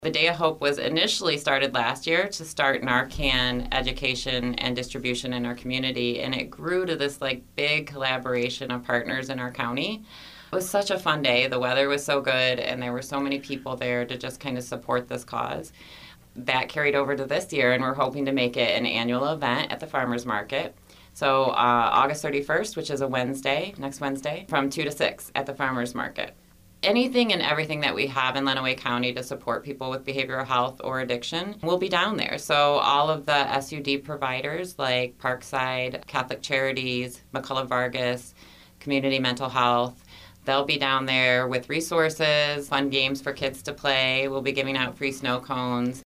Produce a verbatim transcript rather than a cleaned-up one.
The Day of Hope was initially started last year to start Narcan education and distribution in our community, and it grew to this like big collaboration of partners in our county. It was such a fun day. The weather was so good, and there were so many people there to just kind of support this cause. That carried over to this year, and we're hoping to make it an annual event at the farmers market. So uh, August thirty-first, which is a Wednesday, next Wednesday, from two to six at the farmers market. Anything and everything that we have in Lenawee County to support people with behavioral health or addiction will be down there. So all of the S U D providers like Parkside, Catholic Charities, McCullough Vargas, Community Mental Health, they'll be down there with resources, fun games for kids to play. We'll be giving out free snow cones.